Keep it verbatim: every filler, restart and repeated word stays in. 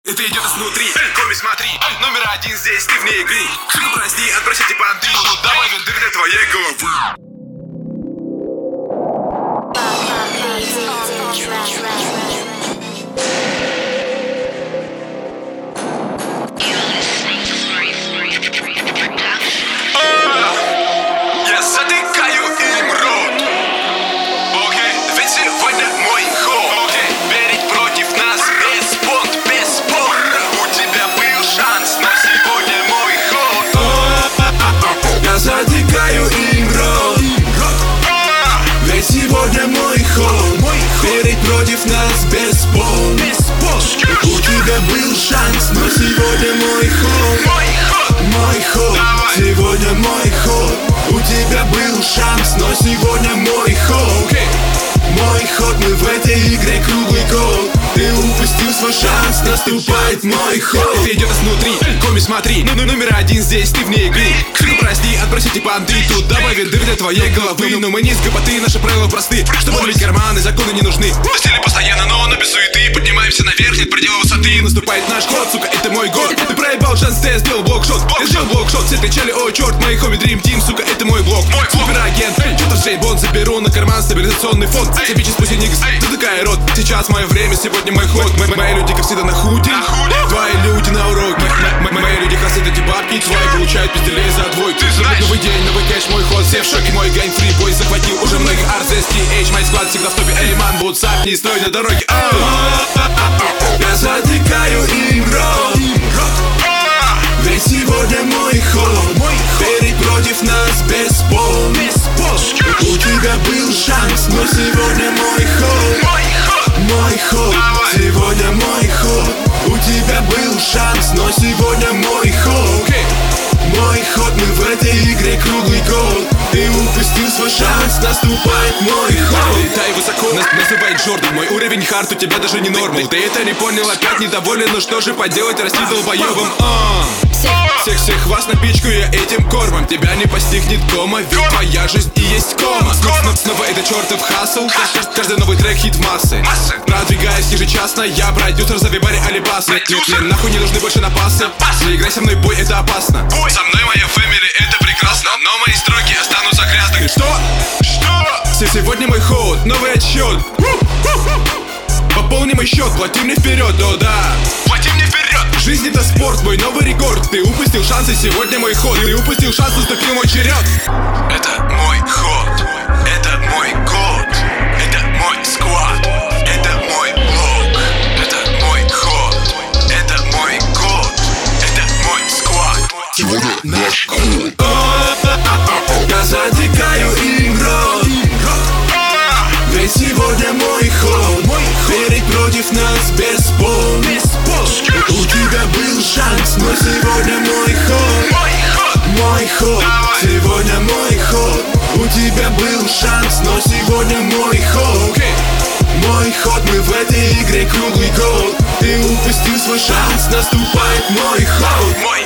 Это идет изнутри, коми смотри, номер один здесь, ты вне игры. Сука, прости, отбросите понты, ну давай винты для твоей головы. Я затыкаю им рот. Окей, ведь сегодня мой ход. Окей, верить против нас без понт, без спор. У тебя был шанс, но сегодня мой ход. Я затыкаю им рот. Ведь сегодня мой ход. Верить против нас без понт. У тебя был шанс, но сегодня мой ход. Мой ход, сегодня мой ход. У тебя был шанс, но сегодня мой ход. Мой ход, мы в этой игре круглый год. Ты упустил свой шанс, наступает мой ход. Это идет изнутри, коми смотри, ну, ну, номер один здесь, ты вне игры. Сука, прости, отбросите понты, тут добавим дыр для твоей головы. Но мы не с гопоты, наши правила просты. Чтобы ловить карманы, законы не нужны. В стиле постоянно, но, но без суеты. Поднимаемся наверх, нет предела высоты. Наступает наш ход, сука, это мой год. Ты проебал шанс, ты сделал блокшот. Я сделал блокшот, все кричали, о черт, мои хоми Dream Team, сука, это мой блок. Мой суперагент, что-то шейбон, заберу на карман стабилизационный фонд. Тебе чист пусть никс, ты такая рот. Сейчас мое время, сегодня мой ход. М- Мои люди, как всегда, на худе. Твои люди на уроке. М- м- Мои люди хасят эти бабки. Твои получают пизделей за двойку. Новый день, новый кэш, мой ход. Все в шоке, мой гэнг фрибой захватил уже многих. Арс, эс ти эйч, мой склад всегда в топе. Эй, ман, ватсап, не стой на дороге. Я затыкаю им рот. Ведь сегодня мой ход. Верить против нас без понт. У тебя был шанс, но сегодня мой ход. Мой ход, сегодня мой ход. У тебя был шанс, но сегодня мой ход. Мой ход, мы в этой игре круглый год. Ты упустил свой шанс, наступает мой ход. Летай высоко, нас, наступает Джордан. Мой уровень хард у тебя даже не нормал. Ты это не понял, опять недоволен. Ну что же поделать, расти долбоебом. а. Всех-всех вас напичкаю я этим кормом. Тебя не постигнет кома, ведь твоя жизнь и есть кома. Снова, снова это чертов хасл. Каждый новый трек хит массы. Продвигаясь ежечасно, я продюсер за вибаре алибасы. Мне нахуй не нужны больше напасы. Не играй со мной, бой, это опасно. Со мной моя фэмили, это прекрасно. Но мои строки останутся грязными. Что? Что? Сегодня мой ход, новый отсчет. Пополни мой счет, плати мне вперед, о да. Плати мне вперед. Жизнь это спорт, мой новый рекорд. Ты упустил шанс, и сегодня мой ход. Ты упустил шанс, наступил мой черед. Это мой ход, это мой год, это мой сквад, это мой блок. Это мой ход, это мой год, это мой сквад. Сегодня наш ход. Я затыкаю им рот. Ведь сегодня мой ход. Верить против нас без понт. У тебя был шанс, но сегодня мой ход. Мой ход, сегодня мой ход. У тебя был шанс, но сегодня мой ход. Мой ход, мы в этой игре круглый год. Ты упустил свой шанс, наступает мой ход.